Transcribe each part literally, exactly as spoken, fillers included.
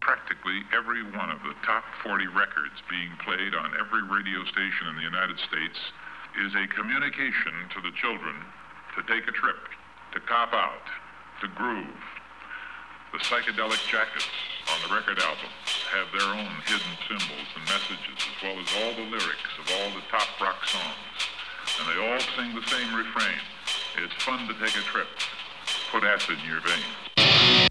practically every one of the top forty records being played on every radio station in the United States is a communication to the children to take a trip, to cop out, to groove. The psychedelic jackets on the record albums have their own hidden symbols and messages, as well as all the lyrics of all the top rock songs. And they all sing the same refrain. It's fun to take a trip. Put acid in your veins.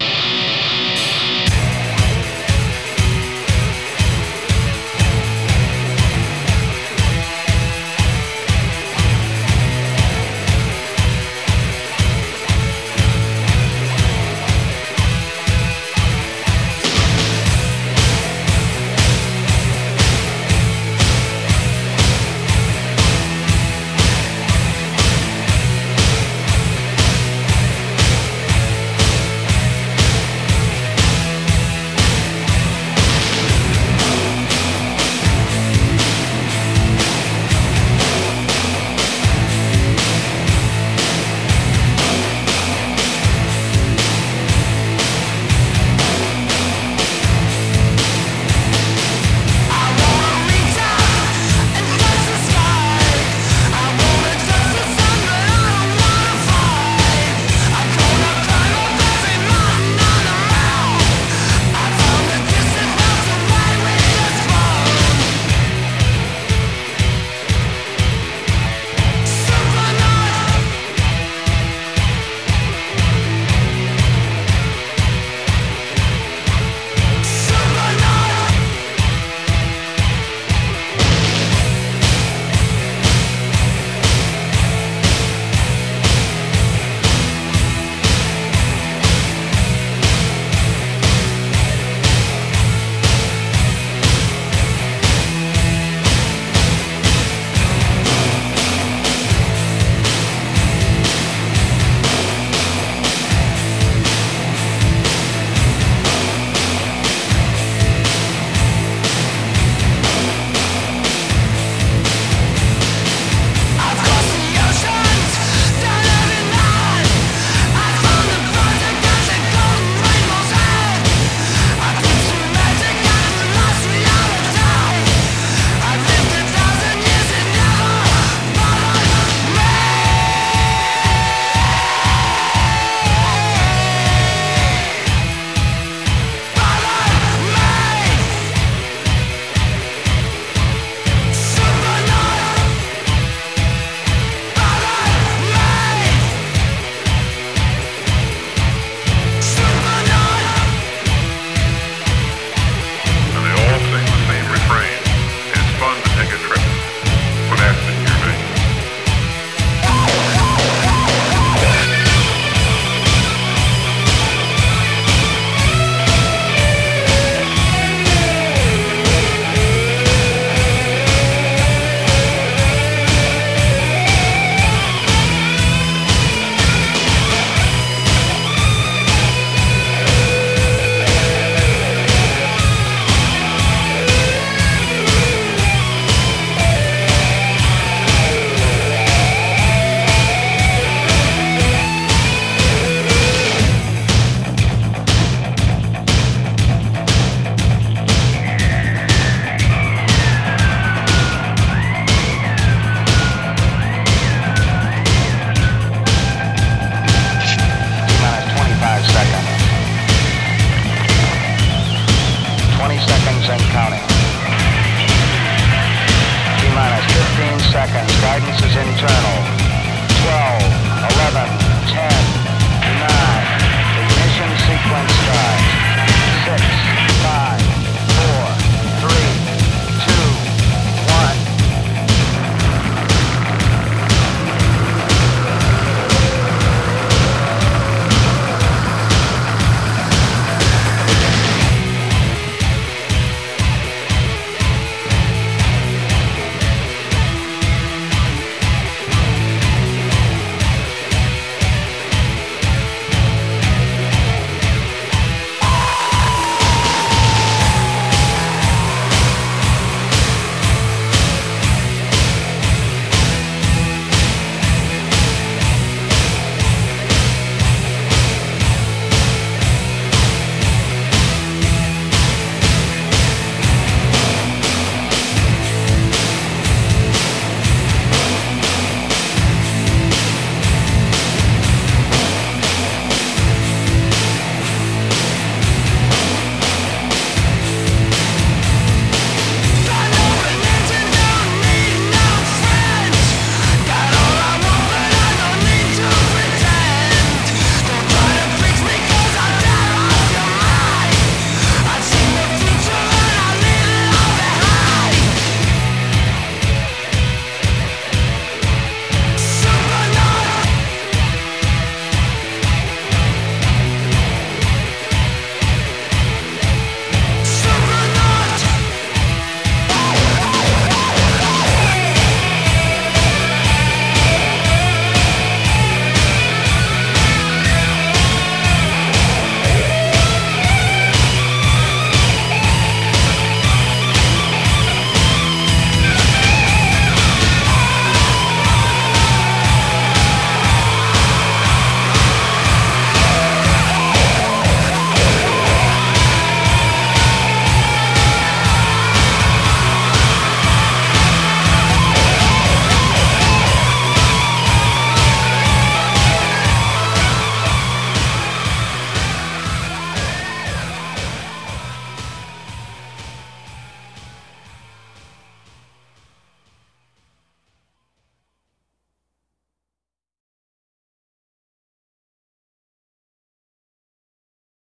Guidance is internal.